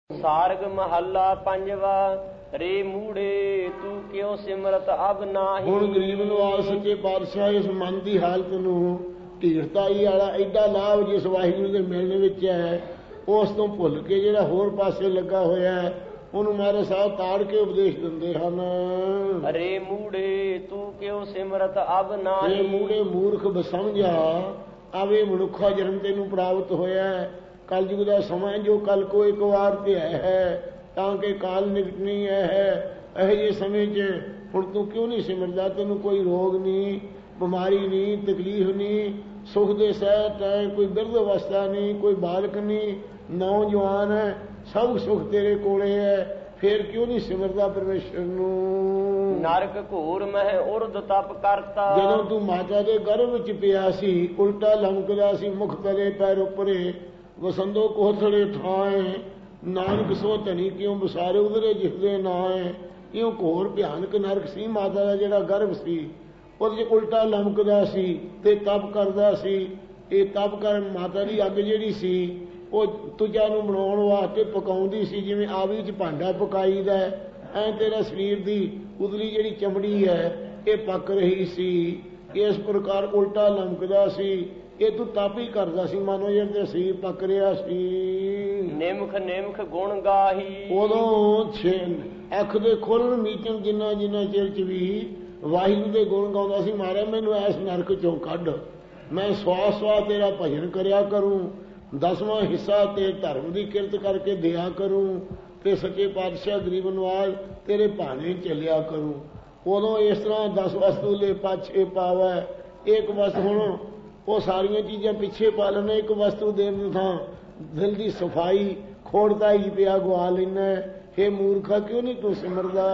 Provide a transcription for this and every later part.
ਸਾਰਗ ਮਹੱਲਾ ਪੰਜਵਾ। ਰੇ ਮੂੜੇ ਤੂੰ ਕਿਉਂ ਸਿਮਰਤ ਅਬ ਨਾਹੀ। ਹੁਣ ਗਰੀਬ ਨਵਾਜ਼ ਸੱਚੇ ਪਾਤਸ਼ਾਹ ਇਸ ਮਨ ਦੀ ਹਾਲਤ ਨੂੰ ਢੀਠਤਾਈ ਵਾਲਾ ਐਡਾ ਲਾਭ ਜਿਸ ਵਾਹਿਗੁਰੂ ਦੇ ਮਿਲਣ ਵਿੱਚ ਹੈ, ਉਸ ਤੋਂ ਭੁੱਲ ਕੇ ਜਿਹੜਾ ਹੋਰ ਪਾਸੇ ਲੱਗਾ ਹੋਇਆ ਹੈ, ਉਹਨੂੰ ਮਹਾਰਾਜ ਸਾਹਿਬ ਤਾੜ ਕੇ ਉਪਦੇਸ਼ ਦਿੰਦੇ ਹਨ। ਰੇ ਮੂੜੇ ਤੂੰ ਕਿਉਂ ਸਿਮਰਤ ਅਬ ਨਾਹੀ। ਰੇ ਮੂੜੇ ਮੂਰਖ ਬਸਮਝਾ ਆਵੇ ਮਨੁੱਖਾ ਜਨਮ ਤੈਨੂੰ ਪ੍ਰਾਪਤ ਹੋਇਆ ਹੈ। ਕਲਯੁਗ ਦਾ ਸਮਾਂ ਜੋ ਕੱਲ ਕੋ ਇੱਕ ਵਾਰ ਤੇ ਹੈ, ਤਾਂ ਕਿ ਕਾਲ ਨਿਕਟਣੀ ਹੈ। ਇਹੋ ਜਿਹੇ ਸਮੇਂ 'ਚ ਹੁਣ ਤੂੰ ਕਿਉਂ ਨਹੀਂ ਸਿਮਰਦਾ? ਤੈਨੂੰ ਕੋਈ ਰੋਗ ਨਹੀਂ, ਬਿਮਾਰੀ ਨਹੀਂ, ਤਕਲੀਫ ਨਹੀਂ, ਸੁਖ ਦੇ ਸਹਿਤ ਹੈ, ਕੋਈ ਬਿਰਧ ਅਵਸਥਾ ਨਹੀਂ, ਕੋਈ ਬਾਲਕ ਨਹੀਂ, ਨੌਜਵਾਨ ਹੈ, ਸਭ ਸੁਖ ਤੇਰੇ ਕੋਲੇ ਹੈ। ਫੇਰ ਕਿਉਂ ਨਹੀਂ ਸਿਮਰਦਾ ਪਰਮੇਸ਼ਰ ਨੂੰ? ਨਰਕ ਘੋਰ ਮਹਿ ਉਰਦ ਤਪ ਕਰਤਾ। ਜਦੋਂ ਤੂੰ ਮਾਤਾ ਦੇ ਗਰਭ ਵਿੱਚ ਪਿਆ ਸੀ, ਉਲਟਾ ਲਮਕਦਾ ਸੀ, ਮੁਖ ਤਲੇ ਪੈਰ ਉੱਪਰੇ, ਵਸੰਦੋ ਕੋਥੜੇ ਥਾਏ, ਨਾਨਕ ਸੋ ਧਨੀ ਕਿਉਂ ਬਸਾਰੇ ਉਧਰੇ ਜਿਸਦੇ ਨਾਏ। ਇਉਂ ਘੋਰ ਭਿਆਨਕ ਨਰਕ ਸੀ ਮਾਤਾ ਦਾ ਜਿਹੜਾ ਗਰਭ ਸੀ, ਉਹਦੇ 'ਚ ਉਲਟਾ ਲਮਕਦਾ ਸੀ ਤੇ ਤਪ ਕਰਦਾ ਸੀ। ਇਹ ਤਪ ਕਰਨ ਮਾਤਾ ਦੀ ਅੱਗ ਜਿਹੜੀ ਸੀ, ਉਹ ਤੁਝਾ ਨੂੰ ਬਣਾਉਣ ਵਾਸਤੇ ਪਕਾਉਂਦੀ ਸੀ, ਜਿਵੇਂ ਆਵੀ 'ਚ ਭਾਂਡਾ ਪਕਾਈਦਾ ਐ ਤੇਰਾ ਸਰੀਰ ਦੀ ਉਤਲੀ ਜਿਹੜੀ ਚਮੜੀ ਹੈ ਇਹ ਪੱਕ ਰਹੀ ਸੀ। ਇਸ ਪ੍ਰਕਾਰ ਉਲਟਾ ਲਮਕਦਾ ਸੀ। ਇਹ ਤੂੰ ਤਪ ਹੀ ਕਰਦਾ ਸੀ, ਮਾਨੋ ਜਿਹੜੇ ਸਰੀਰ ਪੱਕ ਰਿਹਾ ਸੀ। ਨਿਮਖ ਨਿਮਖ ਗੁਣ ਗਾਹੀ। ਉਦੋਂ ਅੱਖ ਦੇ ਖੋਲਣ ਮੀਚਣ ਜਿੰਨਾ ਚਿਰ 'ਚ ਵੀ ਵਾਹਿਗੁਰੂ ਦੇ ਗੁਣ ਗਾਉਂਦਾ ਸੀ। ਮਹਾਰਾਜ ਮੈਨੂੰ ਐਸ ਨਰਕ 'ਚੋਂ ਕੱਢ, ਮੈਂ ਸਵਾਸ ਸਵਾਸ ਤੇਰਾ ਭਜਨ ਕਰਿਆ ਕਰੂੰ, 10ਵਾਂ ਹਿੱਸਾ ਤੇ ਧਰਮ ਦੀ ਕਿਰਤ ਕਰਕੇ ਦਿਆ ਕਰੂੰ, ਤੇ ਸੱਚੇ ਪਾਤਸ਼ਾਹ ਗਰੀਬ ਨਵਾਜ਼ ਤੇਰੇ ਭਾਣੇ ਚੱਲਿਆ ਕਰੂੰ। ਉਦੋਂ ਇਸ ਤਰ੍ਹਾਂ 10 ਵਸਤੂ ਲੈ ਪਾਛੇ ਪਾਵੈ, ਇੱਕ ਵਸਤ ਹੁਣ ਉਹ ਸਾਰੀਆਂ ਚੀਜ਼ਾਂ ਪਿੱਛੇ ਪਾ ਲੈਣਾ, ਇੱਕ ਵਸਤੂ ਦੇਣ ਥਾਂ ਦਿਲ ਦੀ ਸਫਾਈ ਖੋੜਦਾ ਹੀ ਪਿਆ ਗਵਾ ਲੈਣਾ। ਹੇ ਮੂਰਖਾ ਕਿਉਂ ਨਹੀਂ ਤੂੰ ਸਿਮਰਦਾ?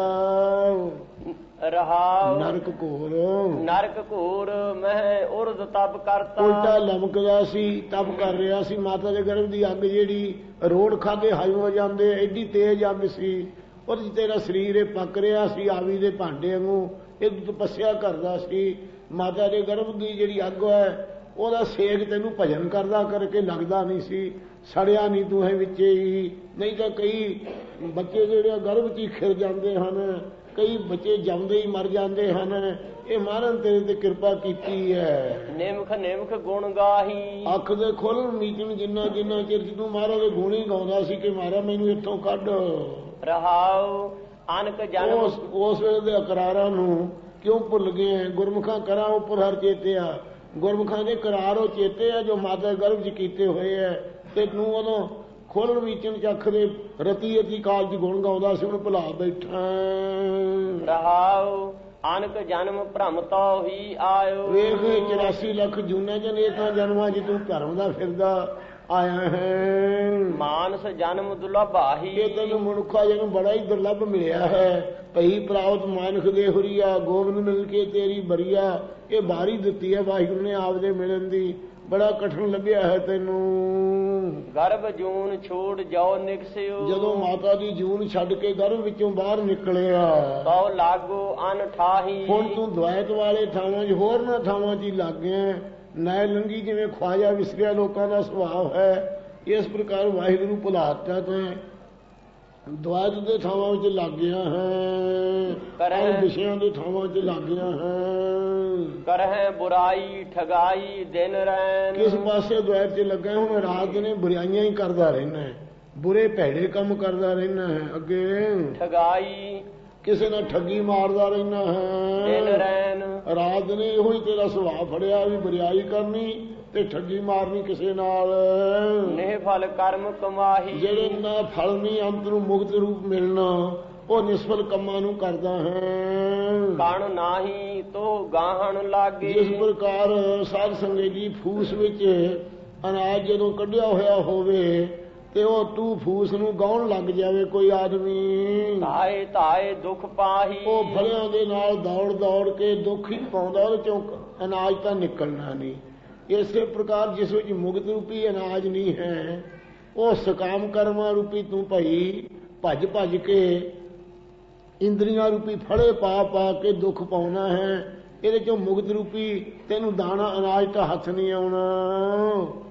ਰਹਾਉ ਨਰਕ ਘੋਰ ਨਰਕ ਘੋਰ ਮਹਿ ਉਰਦ ਤਪ ਕਰਤਾ। ਉਲਟਾ ਲਮਕਦਾ ਸੀ, ਤਪ ਕਰ ਰਿਹਾ ਸੀ। ਮਾਤਾ ਦੇ ਗਰਭ ਦੀ ਅੱਗ ਜਿਹੜੀ ਰੋੜ ਖਾਦੇ ਹਜਮ ਹੋ ਜਾਂਦੇ, ਐਡੀ ਤੇਜ਼ ਅੱਗ ਸੀ, ਉਹਦੇ 'ਚ ਤੇਰਾ ਸਰੀਰ ਇਹ ਪੱਕ ਰਿਹਾ ਸੀ ਆਵੀ ਦੇ ਭਾਂਡੇ ਵਾਂਗੂ। ਇਹ ਤਪੱਸਿਆ ਕਰਦਾ ਸੀ। ਮਾਤਾ ਦੇ ਗਰਭ ਦੀ ਜਿਹੜੀ ਅੱਗ ਹੈ, ਉਹਦਾ ਸੇਕ ਤੈਨੂੰ ਭਜਨ ਕਰਦਾ ਕਰਕੇ ਲੱਗਦਾ ਨਹੀਂ ਸੀ, ਸੜਿਆ ਨਹੀਂ ਤੂੰ ਹੈ ਵਿੱਚੇ ਹੀ। ਨਹੀਂ ਤਾਂ ਕਈ ਬੱਚੇ ਜਿਹੜੇ ਗਰਭ 'ਚ ਹੀ ਖਿਰ ਜਾਂਦੇ ਹਨ, ਕਈ ਬੱਚੇ ਜੰਮਦੇ ਹੀ ਮਰ ਜਾਂਦੇ ਹਨ। ਇਹ ਮਹਾਰਾਜ ਤੇਰੇ ਤੇ ਕਿਰਪਾ ਕੀਤੀ ਹੈ। ਨਿਮਖ ਨਿਮਖ ਗੁਣ ਗਾਹੀ। ਅੱਖ ਦੇ ਖੋਲਣ ਮੀਚਣ ਜਿੰਨਾ ਚਿਰ ਤੂੰ ਮਹਾਰਾਜ ਦੇ ਗੁਣ ਹੀ ਗਾਉਂਦਾ ਸੀ ਕਿ ਮਹਾਰਾਜ ਮੈਨੂੰ ਇੱਥੋਂ ਕੱਢ। ਰਹਾਉ ਅਨਕ ਜਨਮ। ਉਸ ਵੇਲੇ ਦੇ ਅਕਰਾਰਾਂ ਨੂੰ ਕਿਉਂ ਭੁੱਲ ਗਏ? ਗੁਰਮੁਖਾਂ ਕਰਾਂ ਉੱਪਰ ਹਰ ਚੇਤਿਆ। ਗੁਰਮੁਖਾਂ ਦੇ ਕਰਾਰ ਉਹ ਚੇਤੇ ਆ ਜੋ ਮਾਤਾ ਗਰਭ 'ਚ ਕੀਤੇ ਹੋਏ ਹੈ, ਤੇ ਤੂੰ ਉਦੋਂ ਖੋਲਣ ਵੀਚਣ 'ਚ ਅੱਖ ਦੇ ਰਤੀ ਕਾਲ 'ਚ ਗੁਣ ਗਾਉਂਦਾ ਸੀ, ਹੁਣ ਭੁਲਾ ਬੈਠਾ। ਰਹਾਉ ਅਨਕ ਜਨਮ ਭ੍ਰਮ ਤੋਂ ਹੀ ਆਇਓ। ਵੇਖ 84 ਲੱਖ ਜੂਨਾਂ 'ਚ ਅਨੇਕਾਂ ਜਨਮਾਂ 'ਚ ਤੂੰ ਭਰਮ ਦਾ ਫਿਰਦਾ ਆਇਆ ਹੈ। ਮਾਨਸ ਜਨਮ ਦੁਰਲਭ ਆਹੀ। ਇਹ ਤੈਨੂੰ ਮਨੁੱਖਾ ਜਨਮ ਬੜਾ ਹੀ ਦੁਰਲਭ ਮਿਲਿਆ ਹੈ। ਭਈ ਪ੍ਰਾਪਤ ਮਾਨਖ ਦੇ ਹੁਰੀਆ, ਗੋਬਿੰਦ ਮਿਲ ਕੇ ਤੇਰੀ ਬਰੀਆ। ਇਹ ਬਾਰੀ ਦਿੱਤੀ ਹੈ ਵਾਹਿਗੁਰੂ ਨੇ ਆਪਦੇ ਮਿਲਣ ਦੀ। ਬੜਾ ਕਠਿਨ ਲੱਭਿਆ ਹੈ ਤੈਨੂੰ। ਗਰਭ ਜੂਨ ਛੋੜ ਜਾਓ ਨਿਕਸਿਓ। ਜਦੋਂ ਮਾਤਾ ਦੀ ਜੂਨ ਛੱਡ ਕੇ ਗਰਭ ਵਿੱਚੋਂ ਬਾਹਰ ਨਿਕਲਿਆ, ਤਉ ਲਾਗੋ ਅਨ ਠਾਹੀ। ਹੁਣ ਤੂੰ ਦੁਆਇਤ ਵਾਲੇ ਥਾਵਾਂ 'ਚ ਹੋਰ ਨਾ ਥਾਵਾਂ 'ਚ ਹੀ ਲੱਗ ਗਿਆ। ਨੈ ਲੰਗੀ ਜਿਵੇਂ ਖਵਾਜਾ ਵਿਸਰਿਆ ਲੋਕਾਂ ਦਾ ਸੁਭਾਅ ਹੈ, ਇਸ ਪ੍ਰਕਾਰ ਵਾਹਿਗੁਰੂ ਭੁਲਾਤਾ ਤੈਂ ਦੁਆਇਤ ਦੇ ਥਾਵਾਂ ਵਿੱਚ ਲੱਗ ਗਿਆ ਹੈ, ਵਿਸ਼ਿਆਂ ਦੇ ਥਾਵਾਂ 'ਚ ਲੱਗ ਗਿਆ ਹੈ। ਕਰਹਿ ਬੁਰਾਈ ਠਗਾਈ ਦਿਨ ਰੈਨ। ਕਿਸ ਪਾਸੇ ਦੁਆਇਤ 'ਚ ਲੱਗਾ? ਹੁਣ ਰਾਤ ਨੇ ਬੁਰਾਈਆਂ ਹੀ ਕਰਦਾ ਰਹਿਣਾ ਹੈ, ਬੁਰੇ ਭੈੜੇ ਕੰਮ ਕਰਦਾ ਰਹਿਣਾ ਹੈ। ਅੱਗੇ ਠਗਾਈ, ਕਿਸੇ ਨਾਲ ਠੱਗੀ ਮਾਰਦਾ ਰਹਿਣਾ ਹੈ। ਦਿਨ ਰੈਨ, ਰਾਤ ਨੇ ਇਹੋ ਹੀ ਤੇਰਾ ਸੁਭਾਅ ਫੜਿਆ ਵੀ ਬੁਰਾਈ ਕਰਨੀ ਤੇ ਠੱਗੀ ਮਾਰਨੀ ਕਿਸੇ ਨਾਲ। ਨਿਹ ਫਲ ਕਰਮ ਕਮਾਹੀ। ਜਿਹੜੇ ਨਾ ਫਲ ਨਹੀਂ ਅੰਤ ਨੂੰ ਮੁਕਤ ਰੂਪ ਮਿਲਣਾ, ਉਹ ਨਿਸਫਲ ਕੰਮਾਂ ਨੂੰ ਕਰਦਾ ਹੈ। ਕਣ ਨਾਹੀ ਤੋ ਗਾਹਣ ਲਾਗੇ। ਜਿਸ ਪ੍ਰਕਾਰ ਸਾਧ ਸੰਗਤ ਦੀ ਫੂਸ ਵਿੱਚ ਅਨਾਜ ਜਦੋਂ ਕੱਢਿਆ ਹੋਇਆ ਹੋਵੇ ਤੇ ਉਹ ਤੂੰ ਫੂਸ ਨੂੰ ਗਾਉਣ ਲੱਗ ਜਾਵੇ ਕੋਈ ਆਦਮੀ, ਧਾਏ ਧਾਏ ਦੁੱਖ ਪਾਹੀ। ਉਹ ਫਲਿਆਂ ਦੇ ਨਾਲ ਦੌੜ ਦੌੜ ਕੇ ਦੁੱਖ ਹੀ ਪਾਉਂਦਾ, ਉਹਦੇ ਚੋਂ ਅਨਾਜ ਤਾਂ ਨਿਕਲਣਾ ਨਹੀਂ। ਇਸੇ ਪ੍ਰਕਾਰ ਜਿਸ ਵਿੱਚ ਮੁਕਤ ਰੂਪੀ ਅਨਾਜ ਨਹੀਂ ਹੈ, ਉਹ ਸਕਾਮ ਕਰਮਾਂ ਰੂਪੀ ਤੂੰ ਭਾਈ ਭੱਜ ਭੱਜ ਕੇ ਇੰਦਰੀਆਂ ਰੂਪੀ ਫੜੇ ਪਾ ਪਾ ਕੇ ਦੁੱਖ ਪਾਉਣਾ ਹੈ। ਇਹਦੇ ਚੋਂ ਮੁਕਤ ਰੂਪੀ ਤੈਨੂੰ ਦਾਣਾ ਅਨਾਜ ਤਾਂ ਹੱਥ ਨਹੀਂ ਆਉਣਾ।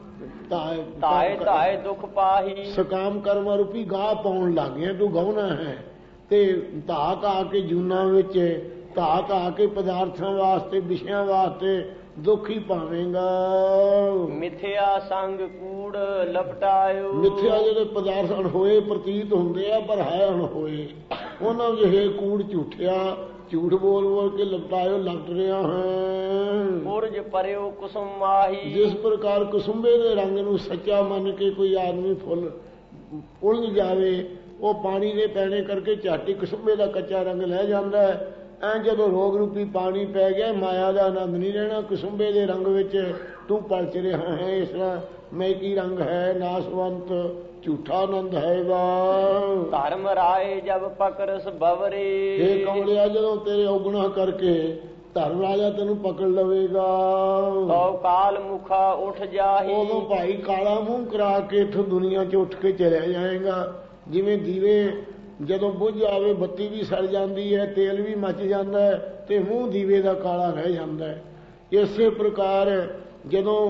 ਧਾਏ ਧਾਏ ਦੁਖ ਪਾਹੀ। ਸਕਾਮ ਕਰਮ ਰੂਪੀ ਗਾਹ ਪਾਉਣ ਲੱਗ ਗਿਆ, ਤੂੰ ਗਾਉਣਾ ਹੈ ਤੇ ਧਾ ਧਾ ਕੇ ਜੂਨਾਂ ਵਿੱਚ, ਧਾ ਧਾ ਕੇ ਪਦਾਰਥਾਂ ਵਾਸਤੇ, ਵਿਸ਼ਿਆਂ ਵਾਸਤੇ ਦੁੱਖ ਹੀ ਪਾਵੇਂਗਾ। ਮਿਥਿਆ ਸੰਗ ਕੂੜ ਲਪਟਾਇਓ। ਮਿਥਿਆ ਜਿਹੜੇ ਪਦਾਰਥ ਅਣਹੋਏ ਪ੍ਰਤੀਤ ਹੁੰਦੇ ਆ ਪਰ ਹੈ ਅਣਹੋਏ, ਉਹਨਾਂ ਜਿਹੇ ਕੂੜ ਝੂਠਿਆ, ਝੂਠ ਬੋਲ ਬੋਲ ਕੇ ਲਪਟਾਇਓ, ਲਪਟ ਰਿਹਾ ਹੈ। ਪੁਰਜ ਪਰਿਓ ਕੁਸੁਮ ਮਾਹੀ। ਜਿਸ ਪ੍ਰਕਾਰ ਕੁਸੁੰਬੇ ਦੇ ਰੰਗ ਨੂੰ ਸੱਚਾ ਮੰਨ ਕੇ ਕੋਈ ਆਦਮੀ ਫੁੱਲ ਉਲਝ ਜਾਵੇ, ਉਹ ਪਾਣੀ ਦੇ ਪੈਣੇ ਕਰਕੇ ਝਾਟੀ ਕੁਸੁੰਬੇ ਦਾ ਕੱਚਾ ਰੰਗ ਲੈ ਜਾਂਦਾ ਹੈ। ਐ ਜਦੋਂ ਰੋਗ ਰੂਪੀ ਪਾਣੀ ਪੈ ਗਿਆ, ਮਾਇਆ ਦਾ ਆਨੰਦ ਨਹੀਂ ਰਹਿਣਾ। ਕੁਸੁੰਬੇ ਦੇ ਰੰਗ ਵਿੱਚ ਤੂੰ ਪਲਚ ਰਿਹਾ ਹੈ। ਇਸ ਤਰ੍ਹਾਂ ਮੈਂ ਕੀ ਰੰਗ ਹੈ, ਨਾਸਵੰਤ ਝੂਠਾ ਆਨੰਦ ਹੈਗਾ। ਧਰਮ ਰਾਏ ਜਬ ਪਕਰਸ ਬਵਰੇ। ਇਹ ਕਮਲਿਆ, ਜਦੋਂ ਤੇਰੇ ਔਗੁਣਾ ਕਰਕੇ ਧਰਮ ਰਾਜਾ ਤੈਨੂੰ ਪਕੜ ਲਵੇਗਾ, ਤੋ ਕਾਲ ਮੁਖਾ ਉੱਠ ਜਾਹੀ। ਉਦੋਂ ਭਾਈ ਕਾਲਾ ਮੂੰਹ ਕਰਾ ਕੇ ਇੱਥੋਂ ਦੁਨੀਆ 'ਚ ਉੱਠ ਕੇ ਚਲਿਆ ਜਾਏਗਾ। ਜਿਵੇਂ ਦੀਵੇ ਜਦੋਂ ਬੁੱਝ ਜਾਵੇ, ਬੱਤੀ ਵੀ ਸੜ ਜਾਂਦੀ ਹੈ, ਤੇਲ ਵੀ ਮੱਚ ਜਾਂਦਾ ਹੈ ਤੇ ਮੂੰਹ ਦੀਵੇ ਦਾ ਕਾਲਾ ਰਹਿ ਜਾਂਦਾ ਹੈ। ਇਸੇ ਪ੍ਰਕਾਰ ਜਦੋਂ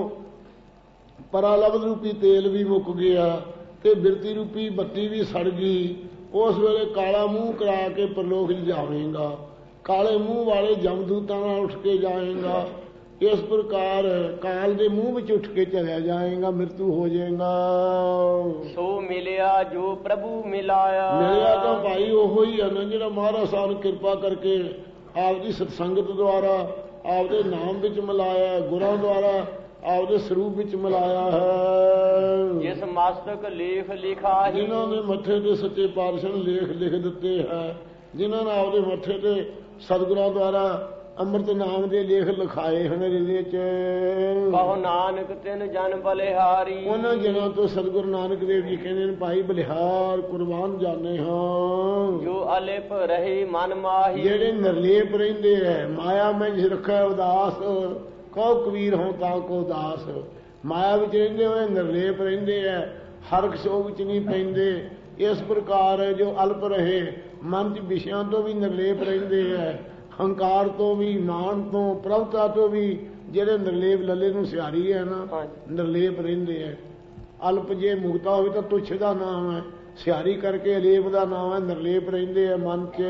ਪਰਾਲਬਧ ਰੂਪੀ ਤੇਲ ਵੀ ਮੁੱਕ ਗਿਆ ਤੇ ਬਿਰਤੀ ਰੂਪੀ ਬੱਤੀ ਵੀ ਸੜ ਗਈ, ਉਸ ਵੇਲੇ ਕਾਲਾ ਮੂੰਹ ਕਰਾ ਕੇ ਪਰਲੋਕ ਜਾਵੇਂਗਾ। ਕਾਲੇ ਮੂੰਹ ਵਾਲੇ ਜਮਦੂਤਾਂ ਨਾਲ ਉੱਠ ਕੇ ਜਾਏਗਾ। ਇਸ ਪ੍ਰਕਾਰ ਕਾਲ ਦੇ ਮੂੰਹ ਵਿੱਚ ਉੱਠ ਕੇ ਚਲਿਆ ਜਾਏਗਾ, ਮ੍ਰਿਤੂ ਹੋ ਜਾਏਗਾ। ਸੋ ਮਿਲਿਆ ਜੋ ਪ੍ਰਭੂ ਮਿਲਾਇਆ। ਮਿਲਿਆ ਤਾਂ ਭਾਈ ਉਹੋ ਹੀ ਹੈ ਨਾ ਜਿਹੜਾ ਮਹਾਰਾਜ ਸਾਨੂੰ ਕਿਰਪਾ ਕਰਕੇ ਆਪਦੀ ਸਤਸੰਗਤ ਦੁਆਰਾ ਆਪਦੇ ਨਾਮ ਵਿੱਚ ਮਿਲਾਇਆ, ਗੁਰਾਂ ਦੁਆਰਾ ਆਪਦੇ ਸਰੂਪ ਵਿੱਚ ਮਿਲਾਇਆ ਹੈ। ਜਿਸ ਮਸਤਕ ਲੇਖ ਲਿਖਾਹੀ। ਜਿਨ੍ਹਾਂ ਨੇ ਮੱਥੇ ਤੇ ਸੱਚੇ ਪਾਤਸ਼ਾਹ ਨੇ ਲੇਖ ਲਿਖ ਦਿੱਤੇ ਹੈ, ਜਿਨ੍ਹਾਂ ਨੇ ਆਪਦੇ ਮੱਥੇ ਤੇ ਸਤਿਗੁਰਾਂ ਦੁਆਰਾ ਅੰਮ੍ਰਿਤ ਨਾਮ ਦੇ ਲੇਖ ਲਿਖਾਏ ਹਨ ਹਿਰਦੇ 'ਚ। ਕਹੋ ਨਾਨਕ ਤਿਨ ਜਨ ਬਲਿਹਾਰੀ। ਉਹਨਾਂ ਜਿਨ੍ਹਾਂ ਤੋਂ ਸਤਿਗੁਰੂ ਨਾਨਕ ਦੇਵ ਜੀ ਕਹਿੰਦੇ ਨੇ ਭਾਈ ਬਲਿਹਾਰ ਕੁਰਬਾਨ ਜਾਣੇ ਹਾਂ। ਜੋ ਅਲਿਪ ਰਹੇ ਮਨ ਮਾਹੀ। ਜਿਹੜੇ ਨਿਰਲੇਪ ਰਹਿੰਦੇ ਹੈ, ਮਾਇਆ ਮੈਂ ਜਿਸ ਰੱਖਿਆ ਉਦਾਸ, ਕਹੋ ਕਬੀਰ ਹੋਂ ਤਾਂ ਕੋ ਦਾਸ। ਮਾਇਆ ਵਿੱਚ ਰਹਿੰਦੇ ਹੋਏ ਨਿਰਲੇਪ ਰਹਿੰਦੇ ਹੈ, ਹਰਕ ਸੋਗ ਵਿੱਚ ਨਹੀਂ ਪੈਂਦੇ। ਇਸ ਪ੍ਰਕਾਰ ਜੋ ਅਲਪ ਰਹੇ, ਮਨ 'ਚ ਵਿਸ਼ਿਆਂ ਤੋਂ ਵੀ ਨਿਰਲੇਪ ਰਹਿੰਦੇ ਹੈ, ਹੰਕਾਰ ਤੋਂ ਵੀ, ਨਾਨ ਤੋਂ, ਪ੍ਰਭਤਾ ਤੋਂ ਵੀ ਜਿਹੜੇ ਨਿਰਲੇਪ ਲੱਲੇ ਨੂੰ ਸਿਹਾਰੀ ਹੈ ਨਾ, ਨਿਰਲੇਪ ਰਹਿੰਦੇ ਹੈ। ਅਲਪ ਜੇ ਮੁਕਤਾ ਹੋਵੇ ਤਾਂ ਤੁੱਛ ਦਾ ਨਾਮ ਹੈ, ਸਿਹਾਰੀ ਕਰਕੇ ਅਲੇਪ ਦਾ ਨਾਮ ਹੈ, ਨਿਰਲੇਪ ਰਹਿੰਦੇ ਹੈ ਮਨ 'ਚ।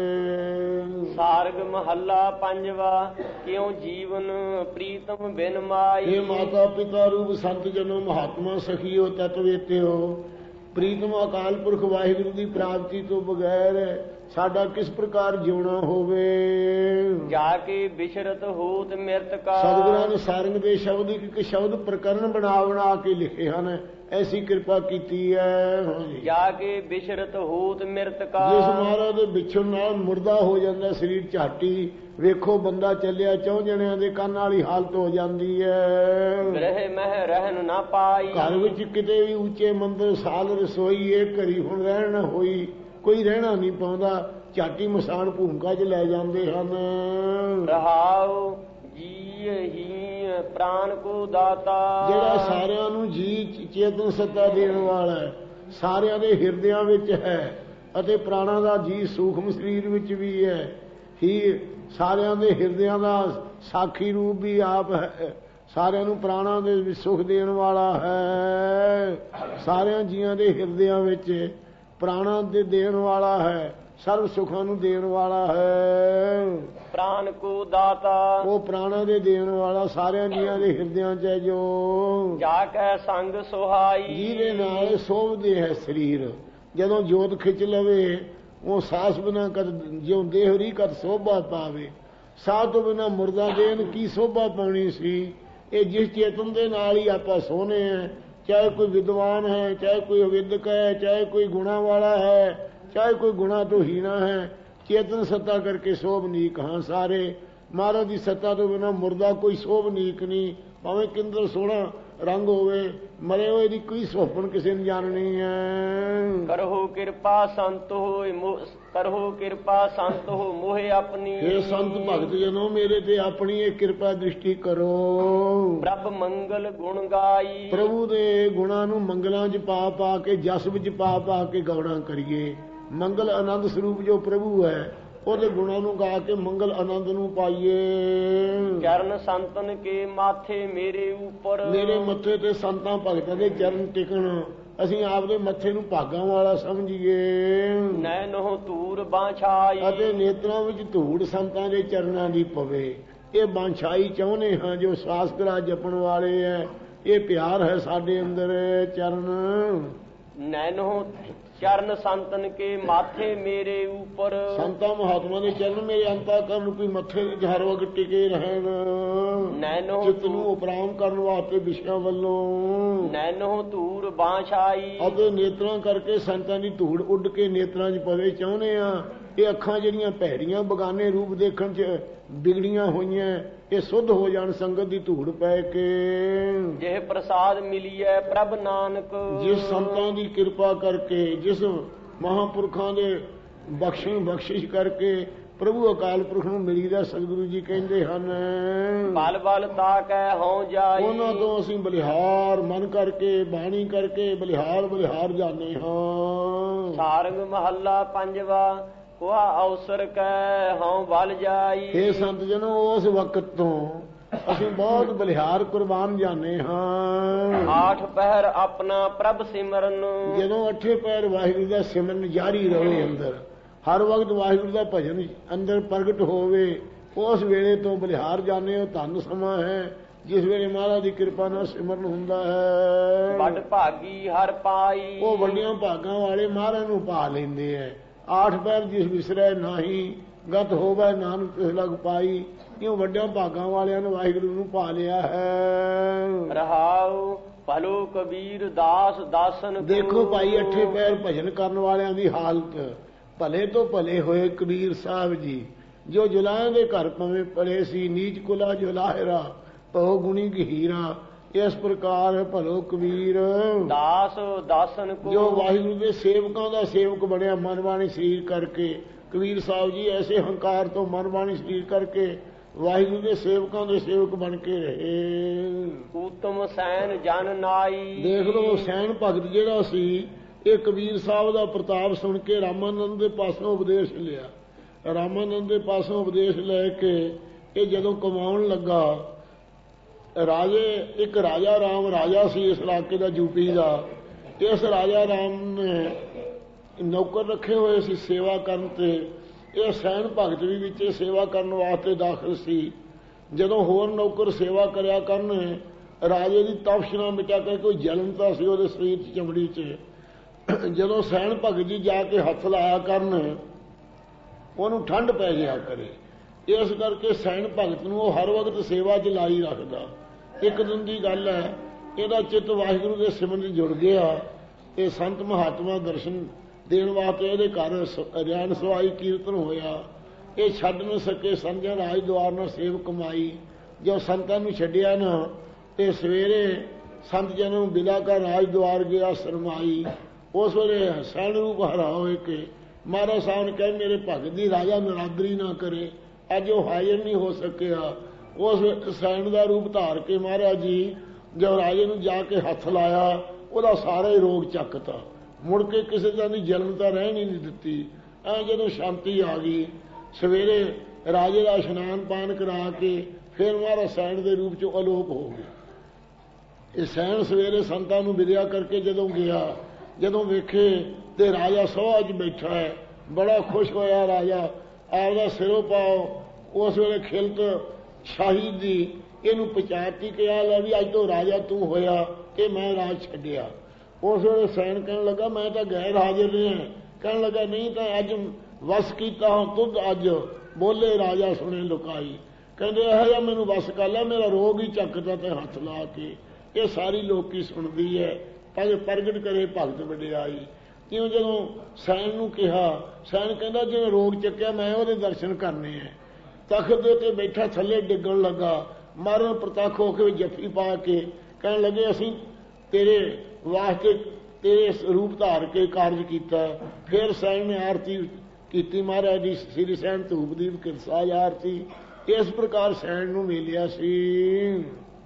ਸਾਰਗ ਮਹੱਲਾ ਪੰਜਵਾ। ਕਿਉਂ ਜੀਵਨ ਪ੍ਰੀਤਮ ਬਿਨ ਮਾਈ। ਇਹ ਮਾਤਾ ਪਿਤਾ ਰੂਪ ਸੰਤ ਜਨੋ ਮਹਾਤਮਾ ਸਖੀਓ ਤਤਵੇਤਿਓ। ਪ੍ਰੀਤਮ ਅਕਾਲ ਪੁਰਖ ਵਾਹਿਗੁਰੂ ਦੀ ਪ੍ਰਾਪਤੀ ਤੋਂ ਬਗੈਰ ਸਾਡਾ ਕਿਸ ਪ੍ਰਕਾਰ ਜਿਉਣਾ ਹੋਵੇ। ਜਾ ਕੇ ਬਿਸ਼ਰਤ ਹੋਤ ਮਿਰਤ ਕਾ। ਸਤਿਗੁਰਾਂ ਨੇ ਸਾਰੰਗ ਦੇ ਸ਼ਬਦ ਇੱਕ ਸ਼ਬਦ ਪ੍ਰਕਰਨ ਬਣਾ ਕੇ ਲਿਖੇ ਹਨ, ਐਸੀ ਕਿਰਪਾ ਕੀਤੀ ਹੈ। ਜਾ ਕੇ ਬਿਸ਼ਰਤ ਹੋਤ ਮਿਰਤ ਕਾ। ਜਿਸ ਮਹਾਰਾਜ ਦੇ ਵਿਛੜਨ ਨਾਲ ਮੁਰਦਾ ਹੋ ਜਾਂਦਾ ਸਰੀਰ, ਝਾਟੀ ਵੇਖੋ ਬੰਦਾ ਚੱਲਿਆ, 4 ਜਣਿਆਂ ਦੇ ਕੰਨ ਵਾਲੀ ਹਾਲਤ ਹੋ ਜਾਂਦੀ ਹੈ। ਗ੍ਰਹਿ ਮਹਿ ਰਹਿਣ ਨਾ ਪਾਈ। ਘਰ ਵਿੱਚ ਕਿਤੇ ਵੀ ਉੱਚੇ ਮੰਦਰ ਸਾਲ ਰਸੋਈ ਇਹ ਘਰੀ ਹੁਣ ਰਹਿਣ ਨਾ ਹੋਈ, ਕੋਈ ਰਹਿਣਾ ਨਹੀਂ ਪਾਉਂਦਾ, ਝਾਟੀ ਮਸਾਨ ਭੂਮਿਕਾ 'ਚ ਲੈ ਜਾਂਦੇ ਹਨ। ਰਹਾਉ ਜੀ ਹੀ ਪ੍ਰਾਨ ਕੋ ਦਾਤਾ। ਜਿਹੜਾ ਸਾਰਿਆਂ ਨੂੰ ਜੀ ਚੇਤਨ ਸੱਤਾ ਦੇਣ ਵਾਲਾ ਹੈ, ਸਾਰਿਆਂ ਦੇ ਹਿਰਦਿਆਂ ਵਿੱਚ ਹੈ ਅਤੇ ਪ੍ਰਾਣਾਂ ਦਾ ਜੀ ਸੂਖਮ ਸਰੀਰ ਵਿੱਚ ਵੀ ਹੈ ਹੀ, ਸਾਰਿਆਂ ਦੇ ਹਿਰਦਿਆਂ ਦਾ ਸਾਖੀ ਰੂਪ ਵੀ ਆਪ ਹੈ, ਸਾਰਿਆਂ ਨੂੰ ਪ੍ਰਾਣਾਂ ਦੇ ਵਿੱਚ ਸੁਖ ਦੇਣ ਵਾਲਾ ਹੈ, ਸਾਰਿਆਂ ਜੀਆਂ ਦੇ ਹਿਰਦਿਆਂ ਵਿੱਚ ਪ੍ਰਾਣਾਂ ਦੇ ਦੇਣ ਵਾਲਾ ਹੈ, ਸਰਵ ਸੁਖਾਂ ਨੂੰ ਦੇਣ ਵਾਲਾ ਹੈ। ਪ੍ਰਾਨ ਕੋ ਦਾਤਾ। ਉਹ ਪ੍ਰਾਣਾਂ ਦੇ ਦੇਣ ਵਾਲਾ ਸਾਰਿਆਂ ਜੀਆਂ ਦੇ ਹਿਰਦਿਆਂ 'ਚ ਹੈ ਜੋ। ਜਾ ਕੇ ਸੰਗ ਸੁਹਾਈ। ਜਿਹਦੇ ਨਾਲ ਸੋਭਦੇ ਹੈ ਸਰੀਰ, ਜਦੋਂ ਜੋਤ ਖਿੱਚ ਲਵੇ ਉਹ ਸਾਸ ਬਿਨਾ ਕਦ ਜਿਉਂ ਦੇਹਰੀ ਕਦ ਸੋਭਾ ਪਾਵੇ। ਸਾਹ ਤੋਂ ਬਿਨਾ ਮੁਰਦਾ ਦੇਨ ਕੀ ਸੋਭਾ ਪਾਉਣੀ ਸੀ। ਇਹ ਜਿਸ ਚੇਤਨ ਦੇ ਨਾਲ ਹੀ ਆਪਾਂ ਸੋਹਣੇ ਹੈ, ਚਾਹੇ ਕੋਈ ਵਿਦਵਾਨ ਹੈ, ਚਾਹੇ ਕੋਈ ਅਵਿਦਕ ਹੈ, ਚਾਹੇ ਕੋਈ ਗੁਣਾ ਵਾਲਾ ਹੈ, ਚਾਹੇ ਕੋਈ ਗੁਣਾ ਤੋਂ ਹੀਣਾ ਹੈ, ਚੇਤਨ ਸੱਤਾ ਕਰਕੇ ਸੋਭਨੀਕ ਹਾਂ ਸਾਰੇ। ਮਹਾਰਾਜ ਦੀ ਸੱਤਾ ਤੋਂ ਬਿਨਾਂ ਮੁਰਦਾ ਕੋਈ ਸੋਭਨੀਕ ਨਹੀਂ, ਭਾਵੇਂ ਕਿੰਦਰ ਸੋਹਣਾ ਰੰਗ ਹੋਵੇ, ਮਰੇ ਹੋਏ ਦੀ ਕੋਈ ਸੁਹੱਪਣ ਕਿਸੇ ਨੇ ਜਾਣਨੀ ਹੈ। ਕਰੋ ਕਿਰਪਾ ਸੰਤ ਹੋਏ, ਕਰੋ ਕਿਰਪਾ ਸੰਤ ਹੋ ਮੋਹਿ ਆਪਣੀ। ਇਹ ਸੰਤ ਭਗਤ ਜਨੋ ਮੇਰੇ ਤੇ ਆਪਣੀ ਇਹ ਕਿਰਪਾ ਦ੍ਰਿਸ਼ਟੀ ਕਰੋ। ਪ੍ਰਭ ਮੰਗਲ ਗੁਣ ਗਾਈ। ਪ੍ਰਭੂ ਦੇ ਗੁਣਾਂ ਨੂੰ ਮੰਗਲਾਂ 'ਚ ਪਾ ਕੇ, ਜਸ ਵਿੱਚ ਪਾ ਕੇ ਗੌਣਾ ਕਰੀਏ। ਮੰਗਲ ਆਨੰਦ ਸਰੂਪ ਜੋ ਪ੍ਰਭੂ ਹੈ, ਉਹਦੇ ਗੁਣਾਂ ਨੂੰ ਗਾ ਕੇ ਮੰਗਲ ਆਨੰਦ ਨੂੰ ਪਾਈਏ। ਚਰਨ ਸੰਤਨ ਕੇ ਮਾਥੇ ਮੇਰੇ ਉੱਪਰ, ਮੇਰੇ ਮੱਥੇ ਤੇ ਸੰਤਾਂ ਭਗਤਾਂ ਦੇ ਚਰਨ ਟਿਕਣ, ਅਸੀਂ ਆਪਦੇ ਮੱਥੇ ਨੂੰ ਭਾਗਾਂ ਵਾਲਾ ਸਮਝੀਏ। ਨੈਣੋ ਧੂੜ ਬਾਛਾਈ, ਅਤੇ ਨੇਤਰਾਂ ਵਿੱਚ ਧੂੜ ਸੰਤਾਂ ਦੇ ਚਰਨਾਂ ਦੀ ਪਵੇ। ਇਹ ਬਾਂਛਾਈ ਚਾਹੁੰਦੇ ਹਾਂ ਜੋ ਸਾਸਤਰਾ ਜਪਣ ਵਾਲੇ ਹੈ। ਇਹ ਪਿਆਰ ਹੈ ਸਾਡੇ ਅੰਦਰ ਚਰਨ। ਨੈਣੋ ਚਰਨ ਸੰਤਨ ਕੇ ਮਾਥੇ ਮੇਰੇ ਉੱਪਰ, ਸੰਤਾਂ ਮਹਾਤਮਾ ਦੇ ਚਰਨ ਮੇਰੇ ਅੰਤःਕਰਨ ਰੂਪੀ ਮੱਥੇ ਵਿੱਚ ਹਰ ਵਕਤ ਟਿਕੇ ਰਹਿਣ। ਨੈਣੋ ਚਿੱਤ ਨੂੰ ਉਪਰਾਮ ਕਰਨ ਵਾਸਤੇ ਵਿਸ਼ਿਆਂ ਵੱਲੋਂ। ਨੈਣੋ ਧੂੜ ਬਾਛਾਈ, ਅਤੇ ਨੇਤਰਾਂ ਕਰਕੇ ਸੰਤਾਂ ਦੀ ਧੂੜ ਉੱਡ ਕੇ ਨੇਤਰਾਂ 'ਚ ਪਵੇ ਚਾਹੁੰਦੇ ਆ। ਇਹ ਅੱਖਾਂ ਜਿਹੜੀਆਂ ਭੈੜੀਆਂ ਬਗਾਨੇ ਰੂਪ ਦੇਖਣ 'ਚ ਵਿਗੜੀਆਂ ਹੋਈਆਂ, ਇਹ ਸੁੱਧ ਹੋ ਜਾਣ ਸੰਗਤ ਦੀ ਧੂੜ ਪੈ ਕੇ। ਜੇ ਪ੍ਰਸਾਦ ਮਿਲੀਐ ਪ੍ਰਭ ਨਾਨਕ, ਜਿਸ ਸੰਤਾਂ ਦੀ ਕਿਰਪਾ ਕਰਕੇ, ਜਿਸ ਮਹਾਂਪੁਰਖਾਂ ਦੇ ਬਖਸ਼ਿਸ਼ ਕਰਕੇ ਪ੍ਰਭੂ ਅਕਾਲ ਪੁਰਖ ਨੂੰ ਮਿਲੀਦਾ, ਸਤਿਗੁਰੂ ਜੀ ਕਹਿੰਦੇ ਹਨ। ਬਲ ਬਲ ਤਾਕੈ ਹਉ ਜਾਈ, ਉਹਨਾਂ ਤੋਂ ਅਸੀਂ ਬਲਿਹਾਰ ਮਨ ਕਰਕੇ, ਬਾਣੀ ਕਰਕੇ ਬਲਿਹਾਰ ਜਾਂਦੇ ਹਾਂ। ਸਾਰੰਗ ਮਹੱਲਾ ਪੰਜਵਾ, ਕੋਹਾ ਅਵਸਰ ਕੈ ਹਉ ਬਲ ਜਾਈ। ਇਹ ਸੰਤ ਜਨੋ ਉਸ ਵਕਤ ਤੋਂ ਅਸੀਂ ਬਹੁਤ ਬਲਿਹਾਰ ਕੁਰਬਾਨ ਜਾਂਦੇ ਹਾਂ। ਆਠ ਪਹਿਰ ਆਪਣਾ ਪ੍ਰਭ ਸਿਮਰਨ, ਜਦੋਂ ਅੱਠੇ ਪਹਿਰ ਵਾਹਿਗੁਰੂ ਦਾ ਸਿਮਰਨ ਜਾਰੀ ਰਹੇ ਅੰਦਰ, ਹਰ ਵਕਤ ਵਾਹਿਗੁਰੂ ਦਾ ਭਜਨ ਅੰਦਰ ਪ੍ਰਗਟ ਹੋਵੇ, ਉਸ ਵੇਲੇ ਤੋਂ ਬਲਿਹਾਰ ਜਾਂਦੇ ਹੋ। ਧੰਨ ਸਮਾਂ ਹੈ ਜਿਸ ਵੇਲੇ ਮਹਾਰਾਜ ਦੀ ਕਿਰਪਾ ਨਾਲ ਸਿਮਰਨ ਹੁੰਦਾ ਹੈ। ਵੱਡ ਭਾਗੀ ਹਰ ਪਾਈ, ਉਹ ਵੱਡੀਆਂ ਭਾਗਾਂ ਵਾਲੇ ਮਹਾਰਾਜ ਨੂੰ ਪਾ ਲੈਂਦੇ ਐ। ਆਠ ਪਹਿਰ ਜਿਸ ਵਿਸਰੈ ਨਾਹੀ, ਗਤ ਹੋਵੇ ਨਾਨਕ ਤਿਸ ਲਗ ਪਾਈ। ਕਿਉਂ ਵੱਡਿਆਂ ਭਾਗਾਂ ਵਾਲਿਆਂ ਨੇ ਵਾਹਿਗੁਰੂ ਨੂੰ ਪਾ ਲਿਆ ਹੈ। ਰਹਾਉ ਭਲੋ ਕਬੀਰ ਦਾਸ ਦਾਸਨ, ਦੇਖੋ ਭਾਈ ਅੱਠੇ ਪੈਰ ਭਜਨ ਕਰਨ ਵਾਲਿਆਂ ਦੀ ਹਾਲਤ। ਭਲੇ ਤੋਂ ਭਲੇ ਹੋਏ ਕਬੀਰ ਸਾਹਿਬ ਜੀ, ਜੋ ਜੁਲਾਹਿਆਂ ਦੇ ਘਰ ਪਵੇਂ ਪੜੇ ਸੀ। ਨੀਚ ਕੁਲਾ ਜੁਲਾਹਿਰਾ ਬਹੁ ਗੁਣੀ ਗਹੀਰਾ, ਇਸ ਪ੍ਰਕਾਰ ਭਲੋ ਕਬੀਰ ਦਾਸ ਦਾਸਨ ਕੋ, ਜੋ ਵਾਹਿਗੁਰੂ ਦੇ ਸੇਵਕਾਂ ਦਾ ਸੇਵਕ ਬਣਿਆ ਮਨ ਬਾਣੀ ਸਰੀਰ ਕਰਕੇ। ਕਬੀਰ ਸਾਹਿਬ ਜੀ ਐਸੇ ਹੰਕਾਰ ਤੋਂ ਮਨ ਬਾਣੀ ਸਰੀਰ ਕਰਕੇ ਵਾਹਿਗੁਰੂ ਦੇ ਸੇਵਕਾਂ ਦੇ ਸੇਵਕ ਬਣ ਕੇ ਰਹੇ। ਉਤਮ ਸੈਨ ਜਨ ਨਾਈ, ਦੇਖ ਲਓ ਸੈਨ ਭਗਤ ਜਿਹੜਾ ਸੀ, ਇਹ ਕਬੀਰ ਸਾਹਿਬ ਦਾ ਪ੍ਰਤਾਪ ਸੁਣ ਕੇ ਰਾਮਾਨੰਦ ਦੇ ਪਾਸੋਂ ਉਪਦੇਸ਼ ਲਿਆ। ਰਾਮਾਨੰਦ ਦੇ ਪਾਸੋਂ ਉਪਦੇਸ਼ ਲੈ ਕੇ ਇਹ ਜਦੋਂ ਕਮਾਉਣ ਲੱਗਾ, ਇੱਕ ਰਾਜਾ ਰਾਮ ਰਾਜਾ ਸੀ ਇਸ ਇਲਾਕੇ ਦਾ, ਯੂਪੀ ਦਾ। ਇਸ ਰਾਜਾ ਰਾਮ ਨੇ ਨੌਕਰ ਰੱਖੇ ਹੋਏ ਸੀ ਸੇਵਾ ਕਰਨ ਤੇ। ਇਹ ਸੈਨ ਭਗਤ ਵੀ ਵਿੱਚ ਸੇਵਾ ਕਰਨ ਵਾਸਤੇ ਦਾਖਲ ਸੀ। ਜਦੋਂ ਹੋਰ ਨੌਕਰ ਸੇਵਾ ਕਰਿਆ ਕਰਨ, ਰਾਜੇ ਦੀ ਤਪਸ਼ ਨਾ ਮਿਟਿਆ ਕੇ ਕੋਈ ਜਲਨਤਾ ਸੀ ਉਹਦੇ ਸਰੀਰ 'ਚ, ਚਮੜੀ 'ਚ। ਜਦੋਂ ਸੈਨ ਭਗਤ ਜੀ ਜਾ ਕੇ ਹੱਥ ਲਾਇਆ ਕਰਨ, ਉਹਨੂੰ ਠੰਡ ਪੈ ਗਿਆ ਕਰੇ। ਇਸ ਕਰਕੇ ਸੈਨ ਭਗਤ ਨੂੰ ਉਹ ਹਰ ਵਕਤ ਸੇਵਾ 'ਚ ਲਾਈ ਰੱਖਦਾ। ਇੱਕ ਦਿਨ ਦੀ ਗੱਲ ਹੈ, ਇਹਦਾ ਚਿੱਤ ਵਾਹਿਗੁਰੂ ਦੇ ਸਿਮਰਨ 'ਚ ਜੁੜ ਗਿਆ। ਇਹ ਸੰਤ ਮਹਾਤਮਾ ਦਰਸ਼ਨ ਦੇਣ ਵਾਸਤੇ ਇਹਦੇ ਘਰ ਰਿਆਨ ਸਵਾਈ ਕੀਰਤਨ ਹੋਇਆ। ਇਹ ਛੱਡ ਨਾ ਸਕੇ, ਸੰਜਾ ਰਾਜ ਦੁਆਰ ਨਾਲ ਸੇਵ ਕਮਾਈ। ਜੋ ਸੰਤਾਂ ਨੂੰ ਛੱਡਿਆ ਨਾ, ਤੇ ਸਵੇਰੇ ਸੰਤ ਜਨਾਂ ਨੂੰ ਵਿਦਾ ਕਰ ਰਾਜ ਦੁਆਰ ਗਿਆ ਸਰਮਾਈ। ਉਸ ਵੇਲੇ ਸੈਨ ਰੂਪ ਹਰਾ ਹੋਏ ਕਿ ਮਹਾਰਾਜ ਸਾਹਿਬ ਨੇ ਕਹੇ ਮੇਰੇ ਭਗਤ ਦੀ ਰਾਜਾ ਨਰਾਦਰੀ ਨਾ ਕਰੇ। ਅੱਜ ਉਹ ਹਾਜ਼ਰ ਨਹੀਂ ਹੋ ਸਕਿਆ। ਉਸ ਸੈਨ ਦਾ ਰੂਪ ਧਾਰ ਕੇ ਮਹਾਰਾਜ ਜੀ ਜਦ ਰਾਜੇ ਨੂੰ ਜਾ ਕੇ ਹੱਥ ਲਾਇਆ, ਉਹਦਾ ਸਾਰਾ ਹੀ ਰੋਗ ਚੱਕਤਾ। ਮੁੜ ਕੇ ਕਿਸੇ ਤਰ੍ਹਾਂ ਦੀ ਜਲਨਤਾ ਰਹਿਣ ਹੀ ਨਹੀਂ ਦਿੱਤੀ। ਐ ਜਦੋਂ ਸ਼ਾਂਤੀ ਆ ਗਈ, ਸਵੇਰੇ ਰਾਜੇ ਦਾ ਇਸ਼ਨਾਨ ਪਾਨ ਕਰਾ ਕੇ ਫਿਰ ਮਹਾਰਾਜ ਸੈਨ ਦੇ ਰੂਪ 'ਚੋਂ ਅਲੋਪ ਹੋ ਗਏ। ਇਹ ਸੈਨ ਸਵੇਰੇ ਸੰਤਾਂ ਨੂੰ ਵਿਦਿਆ ਕਰਕੇ ਜਦੋਂ ਗਿਆ, ਜਦੋਂ ਵੇਖੇ ਤੇ ਰਾਜਾ ਸਭਾ 'ਚ ਬੈਠਾ ਹੈ, ਬੜਾ ਖੁਸ਼ ਹੋਇਆ ਰਾਜਾ। ਆਪਦਾ ਸਿਰੋਂ ਪਾਓ ਉਸ ਵੇਲੇ ਖਿਲਤ ਸ਼ਾਹੀ ਦੀ ਇਹਨੂੰ ਪਛਾਤੀ ਕਿਹਾ ਲੈ ਵੀ ਅੱਜ ਤੋਂ ਰਾਜਾ ਤੂੰ ਹੋਇਆ, ਕਿ ਮੈਂ ਰਾਜ ਛੱਡਿਆ। ਉਸ ਵੇਲੇ ਸੈਨ ਕਹਿਣ ਲੱਗਾ ਮੈਂ ਤਾਂ ਗੈਰ ਹਾਜ਼ਰ ਰਿਹਾ। ਕਹਿਣ ਲੱਗਾ ਨਹੀਂ ਤਾਂ ਅੱਜ ਵਸ ਕੀਤਾ ਹਾਂ ਤੁਧ ਅੱਜ, ਬੋਲੇ ਰਾਜਾ ਸੁਣੇ ਲੁਕਾਈ। ਕਹਿੰਦੇ ਇਹੋ ਜਿਹਾ ਮੈਨੂੰ ਵਸ ਕਰ ਲੈ, ਮੇਰਾ ਰੋਗ ਹੀ ਚੱਕਦਾ ਤੇ ਹੱਥ ਲਾ ਕੇ। ਇਹ ਸਾਰੀ ਲੋਕੀ ਸੁਣਦੀ ਹੈ, ਤਾਂ ਪ੍ਰਗਟ ਕਰੇ ਭਗਤ ਵਡਿਆਈ। ਕਿਉਂ ਜਦੋਂ ਸੈਨ ਨੂੰ ਕਿਹਾ, ਸੈਨ ਕਹਿੰਦਾ ਜਿਵੇਂ ਰੋਗ ਚੱਕਿਆ ਮੈਂ ਉਹਦੇ ਦਰਸ਼ਨ ਕਰਨੇ ਹੈ। ਤਖਤ ਦੇ ਉੱਤੇ ਬੈਠਾ ਥੱਲੇ ਡਿੱਗਣ ਲੱਗਾ, ਮਰਨ ਪ੍ਰਤੱਖ ਹੋ ਕੇ ਜੱਫੀ ਪਾ ਕੇ ਕਹਿਣ ਲੱਗੇ ਅਸੀਂ ਤੇਰੇ ਵਾਸਤੇ ਤੇਰੇ ਰੂਪ ਧਾਰ ਕੇ ਕਾਰਜ ਕੀਤਾ। ਫਿਰ ਸੈਨ ਨੇ ਆਰਤੀ ਕੀਤੀ ਮਹਾਰਾਜ ਦੀ, ਸ੍ਰੀ ਸੈਨ ਧੂਪਦੀਪ ਕਿਰਸਾਜ ਆਰਤੀ। ਇਸ ਪ੍ਰਕਾਰ ਸੈਨ ਨੂੰ ਮਿਲਿਆ ਸੀ।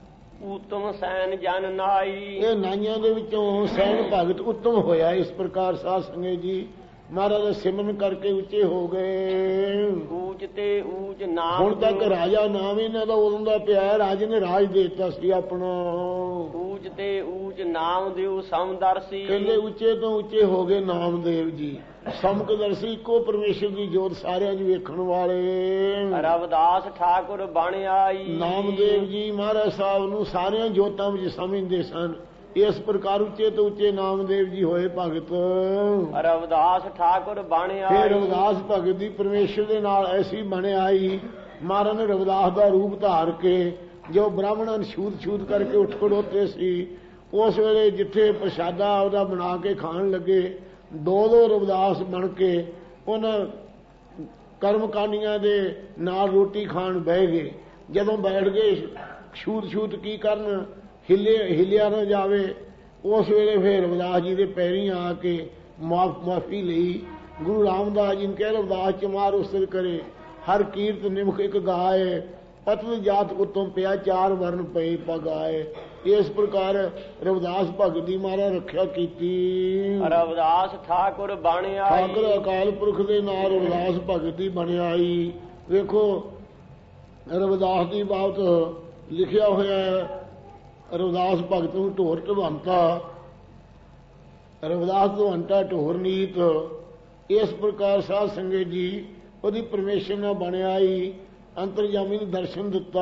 ਉਤਮ ਸੈਨ ਜਨ ਨਾਈ, ਇਹ ਨਾਈਆਂ ਦੇ ਵਿੱਚੋਂ ਸੈਨ ਭਗਤ ਉੱਤਮ ਹੋਇਆ। ਇਸ ਪ੍ਰਕਾਰ ਸਾਧ ਸੰਗਤ ਜੀ ਮਹਾਰਾਜ ਦਾ ਸਿਮਰਨ ਕਰਕੇ ਉੱਚੇ ਹੋ ਗਏ। ਊਚ ਤੇ ਊਚ ਨਾਮ ਹੁਣ ਤੱਕ ਰਾਜਾ ਨਾਮ ਇਹਨਾਂ ਦਾ ਉਦੋਂ ਦਾ ਪਿਆ, ਰਾਜੇ ਨੇ ਰਾਜ ਦੇ ਦਿੱਤਾ ਸੀ ਆਪਣਾ। ਊਚ ਤੇ ਊਚ ਨਾਮਦੇਵ ਸਮਦਰਸੀ, ਕਹਿੰਦੇ ਉੱਚੇ ਤੋਂ ਉੱਚੇ ਹੋ ਗਏ ਨਾਮਦੇਵ ਜੀ, ਸਮਕਦਰਸੀ, ਇੱਕੋ ਪਰਮੇਸ਼ਰ ਦੀ ਜੋਤ ਸਾਰਿਆਂ 'ਚ ਵੇਖਣ ਵਾਲੇ। ਰਵਿਦਾਸ ਠਾਕੁਰ ਬਣ ਆਈ, ਨਾਮਦੇਵ ਜੀ ਮਹਾਰਾਜ ਸਾਹਿਬ ਨੂੰ ਸਾਰਿਆਂ ਜੋਤਾਂ ਵਿੱਚ ਸਮਝਦੇ ਸਨ। ਇਸ ਪ੍ਰਕਾਰ ਉੱਚੇ ਤੋਂ ਉੱਚੇ ਨਾਮਦੇਵ ਜੀ ਹੋਏ ਭਗਤ। ਰਵਿਦਾਸ ਠਾਕੁਰ ਬਣ ਆਈ, ਫਿਰ ਰਵਿਦਾਸ ਭਗਤ ਦੀ ਪਰਮੇਸ਼ਰ ਦੇ ਨਾਲ ਐਸੀ ਬਣ ਆਈ। ਮਹਾਰਾਜ ਨੇ ਰਵਿਦਾਸ ਦਾ ਰੂਪ ਧਾਰ ਕੇ ਜੋ ਬ੍ਰਾਹਮਣਾਂ ਨੂੰ ਛੂਤ ਕਰਕੇ ਉੱਠ ਖੜੋਤੇ ਸੀ, ਉਸ ਵੇਲੇ ਜਿੱਥੇ ਪ੍ਰਸ਼ਾਦਾ ਉਹਦਾ ਬਣਾ ਕੇ ਖਾਣ ਲੱਗੇ, ਦੋ ਰਵਿਦਾਸ ਬਣ ਕੇ ਉਹਨਾਂ ਕਰਮਕਾਂਡੀਆਂ ਦੇ ਨਾਲ ਰੋਟੀ ਖਾਣ ਬਹਿ ਗਏ। ਜਦੋਂ ਬੈਠ ਗਏ ਛੂਤ ਕੀ ਕਰਨ, ਹਿੱਲਿਆ ਨਾ ਜਾਵੇ। ਉਸ ਵੇਲੇ ਫਿਰ ਰਵਿਦਾਸ ਜੀ ਦੇ ਪੈਰੀਂ ਆ ਕੇ ਮਾਫੀ ਲਈ। ਗੁਰੂ ਰਾਮਦਾਸ ਜੀ ਨੇ ਕਿਹਾ, ਰਵਿਦਾਸ ਚਮਾਰ ਉਸਤਤ ਕਰੇ, ਹਰ ਕੀਰਤ ਨਿਮਖ ਇੱਕ ਗਾਏ, ਪਤਲ ਜਾਤ ਉਤਮ ਪਿਆ, ਚਾਰ ਵਰਨ ਪਏ ਪਗਾਏ। ਇਸ ਪ੍ਰਕਾਰ ਰਵਿਦਾਸ ਭਗਤ ਦੀ ਮਹਾਰਾਜ ਰੱਖਿਆ ਕੀਤੀ। ਰਵਿਦਾਸ ਠਾਕੁਰ ਬਣ ਆਈ, ਠਾਕੁਰ ਅਕਾਲ ਪੁਰਖ ਦੇ ਨਾਲ ਰਵਿਦਾਸ ਭਗਤ ਦੀ ਬਣ ਆਈ। ਵੇਖੋ ਰਵਿਦਾਸ ਦੀ ਬਾਬਤ ਲਿਖਿਆ ਹੋਇਆ ਹੈ, ਰਵਿਦਾਸ ਭਗਤ ਨੂੰ ਢੋਰ ਢਵੰਤਾ, ਰਵਿਦਾਸ ਢਵੰਤਾ ਢੋਰ ਨੀਤ। ਇਸ ਪ੍ਰਕਾਰ ਸਾਧ ਸੰਗਤ ਜੀ ਉਹਦੀ ਪਰਮੇਸ਼ਰ ਨਾਲ ਬਣ ਆਈ, ਅੰਤਰਜਾਮੀ ਨੂੰ ਦਰਸ਼ਨ ਦਿੱਤਾ।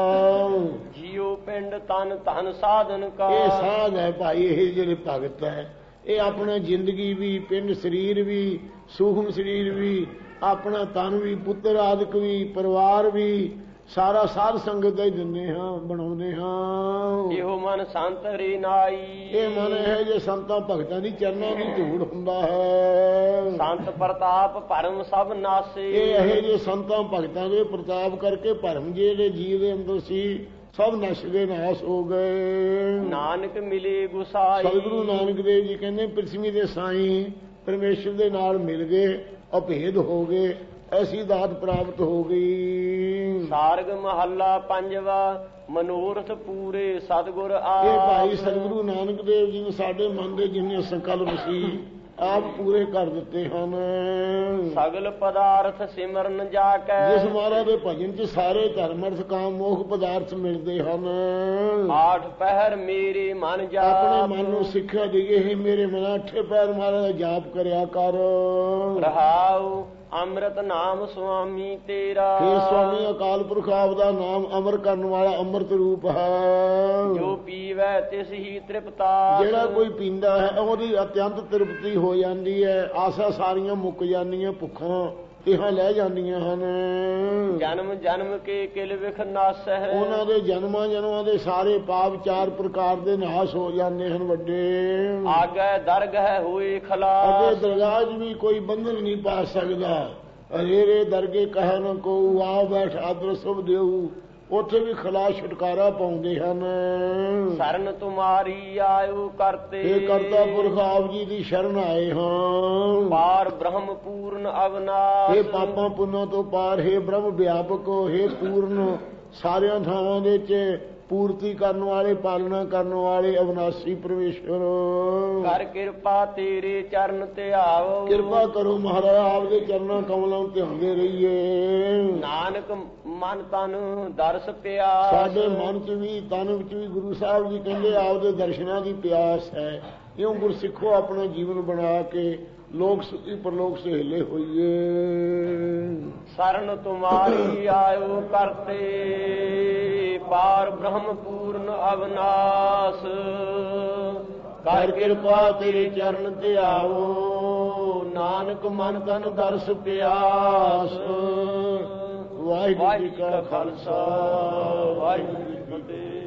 ਜੀਉ ਪਿੰਡ ਤਨ ਧਨ ਸਾਧਨ ਕਾ, ਇਹ ਸਾਧ ਹੈ ਭਾਈ, ਇਹ ਜਿਹੜੇ ਭਗਤ ਹੈ, ਇਹ ਆਪਣਾ ਜ਼ਿੰਦਗੀ ਵੀ, ਪਿੰਡ ਸਰੀਰ ਵੀ, ਸੂਖਮ ਸਰੀਰ ਵੀ, ਆਪਣਾ ਤਨ ਵੀ, ਪੁੱਤਰ ਆਦਿਕ ਵੀ, ਪਰਿਵਾਰ ਵੀ, ਸਾਰਾ ਸਾਧ ਸੰਗਤ ਦਾ ਹੀ ਦਿੰਦੇ ਹਾਂ, ਬਣਾਉਂਦੇ ਹਾਂ। ਇਹੋ ਮਨ ਸੰਤ ਰੇ ਨਾਈ, ਇਹ ਮਨ ਹੈ ਜੇ ਸੰਤਾਂ ਭਗਤਾਂ ਦੀ ਚਰਨਾਂ ਦੀ ਧੂੜ ਹੁੰਦਾ ਹੈ। ਸੰਤ ਪ੍ਰਤਾਪ ਭਰਮ ਸਭ ਨਾਸੇ, ਇਹ ਇਹ ਜੇ ਸੰਤਾਂ ਭਗਤਾਂ ਦੇ ਪ੍ਰਤਾਪ ਕਰਕੇ ਭਰਮ ਜਿਹੜੇ ਜੀਵ ਦੇ ਅੰਦਰ ਸੀ ਸਭ ਨਸ਼ ਦੇ ਨਾਸ ਹੋ ਗਏ। ਨਾਨਕ ਮਿਲੇ ਗੁਸਾਈ, ਸਤਿਗੁਰੂ ਨਾਨਕ ਦੇਵ ਜੀ ਕਹਿੰਦੇ ਪ੍ਰਿਥਵੀ ਦੇ ਸਾਈਂ ਪਰਮੇਸ਼ਰ ਦੇ ਨਾਲ ਮਿਲ ਗਏ, ਅਭੇਦ ਹੋ ਗਏ, ਐਸੀ ਦਾਤ ਪ੍ਰਾਪਤ ਹੋ ਗਈ। ਸਾਰਗ ਮਹੱਲਾ ਪੰਜਵਾ, ਮਨੋਰਥ ਪੂਰੇ ਸਤਿਗੁਰ ਆਪ। ਇਹ ਭਾਈ ਸਤਿਗੁਰੂ ਨਾਨਕ ਦੇਵ ਜੀ ਨੇ ਸਾਡੇ ਮਨ ਦੇ ਜਿੰਨੇ ਸੰਕਲਪ ਸੀ ਆਪ ਪੂਰੇ ਕਰ ਦਿੱਤੇ ਹਨ। ਸਗਲ ਪਦਾਰਥ ਸਿਮਰਨ ਜਾ ਕੇ, ਜਿਸ ਮਹਾਰਾਜ ਦੇ ਭਜਨ ਚ ਸਾਰੇ ਧਰਮ ਅਰਥ ਕਾਮ ਮੋਖ ਪਦਾਰਥ ਮਿਲਦੇ ਹਨ। ਆਠ ਪਹਿਰ ਮੇਰੇ ਮਨ ਜਾ, ਆਪਣੇ ਮਨ ਨੂੰ ਸਿੱਖਿਆ ਦੇਈਏ, ਇਹ ਮੇਰੇ ਮਨ 8 ਪਹਿਰ ਮਹਾਰਾਜ ਦਾ ਜਾਪ ਕਰਿਆ ਕਰ। ਰਹਾਉ ਅੰਮ੍ਰਿਤ ਨਾਮ ਸੁਆਮੀ ਤੇਰਾ, हे ਸੁਆਮੀ ਅਕਾਲ ਪੁਰਖ ਆਪ ਦਾ ਨਾਮ ਅਮਰ ਕਰਨ ਵਾਲਾ ਅੰਮ੍ਰਿਤ ਰੂਪ ਹੈ। ਜੋ ਪੀਵੈ ਤਿਸ ਹੀ ਤ੍ਰਿਪਤਾ, ਜਿਹੜਾ ਕੋਈ ਪੀਂਦਾ ਹੈ ਉਹਦੀ ਅਤਿਅੰਤ ਤ੍ਰਿਪਤੀ ਹੋ ਜਾਂਦੀ ਹੈ, ਆਸਾ ਸਾਰੀਆਂ ਮੁੱਕ ਜਾਂਦੀਆਂ, ਭੁੱਖਾਂ ਇਹ ਲੈ ਜਾਂਦੀਆਂ ਹਨ। ਜਨਮ ਜਨਮ ਕੇ ਕਿਲ ਵਿਖ ਨਾਸਹਿ, ਉਹਨਾਂ ਦੇ ਜਨਮਾਂ ਦੇ ਸਾਰੇ ਪਾਪ 4 ਪ੍ਰਕਾਰ ਦੇ ਨਾਸ਼ ਹੋ ਜਾਂਦੇ ਹਨ ਵੱਡੇ। ਆਗੇ ਦਰਗਹਿ ਹੋਏ ਖਲਾਸ, ਅੱਗੇ ਦਰਗਾਹ 'ਚ ਵੀ ਕੋਈ ਬੰਧਨ ਨਹੀਂ ਪਾ ਸਕਦਾ। ਅਰੇਰੇ ਦਰਗੇ ਕਹਿ ਨ ਕੋ ਆ ਬੈਠ ਆਦਰ ਸੁਭ ਦੇਉ, ਉੱਥੇ ਵੀ ਖਲਾਸ ਛੁਟਕਾਰਾ ਪਾਉਂਦੇ ਹਨ। ਸਰਨ ਤੁਮਾਰੀ ਆਇਓ ਕਰਤੇ, ਇਹ ਕਰਤਾ ਪੁਰਖ ਆਪ ਜੀ ਦੀ ਸ਼ਰਨ ਆਏ ਹਾਂ। ਪਾਰ ਬ੍ਰਹਮ ਪੂਰਨ ਅਵਨਾਸ਼, ਇਹ ਪਾਪਾਂ ਪੁੰਨਾਂ ਤੋਂ ਪਾਰ, ਹੈ ਬ੍ਰਹਮ ਵਿਆਪਕ, ਹੈ ਪੂਰਨ, ਸਾਰਿਆਂ ਥਾਵਾਂ ਦੇ ਚ ਪੂਰਤੀ ਕਰਨ ਵਾਲੇ, ਪਾਲਣਾ ਕਰਨ ਵਾਲੇ ਅਵਨਾਸੀ ਪਰਮੇਸ਼ਵਰ। ਕਰ ਕਿਰਪਾ ਤੇਰੇ ਚਰਨ ਧਿਆਵੋ, ਕਿਰਪਾ ਕਰੋ ਮਹਾਰਾਜ ਆਪ ਦੇ ਚਰਨਾਂ ਕਮਲਾਂ ਤੇ ਧਿਆਉਂਦੇ ਰਹੀਏ। ਨਾਨਕ ਮਨ ਤਨ ਦਰਸ ਪਿਆ, ਸਾਡੇ ਮਨ ਚ ਵੀ ਤਨ ਵਿੱਚ ਵੀ ਗੁਰੂ ਸਾਹਿਬ ਜੀ ਕਹਿੰਦੇ ਆਪ ਦੇ ਦਰਸ਼ਨਾਂ ਦੀ ਪਿਆਸ ਹੈ। ਇਉਂ ਗੁਰਸਿੱਖੋ ਆਪਣਾ ਜੀਵਨ ਬਣਾ ਕੇ ਲੋਕ ਸੁਖੀ ਪਰਲੋਕ ਸਹੇਲੇ ਹੋਈਏ। ਸਰਨ ਤੁਮਾਰੀ ਆਇਓ ਕਰਤੇ, ਪਾਰ ਬ੍ਰਹਮ ਪੂਰਨ ਅਵਨਾਸ਼। ਕਰ ਕਿਰਪਾ ਤੇਰੇ ਚਰਨ ਧਿਆਵੋ, ਨਾਨਕ ਮਨ ਤਨ ਦਰਸ ਪਿਆਸ। ਵਾਹਿਗੁਰੂ ਜੀ ਕਾ ਖਾਲਸਾ, ਵਾਹਿਗੁਰੂ ਜੀ ਕੀ ਫਤਿਹ।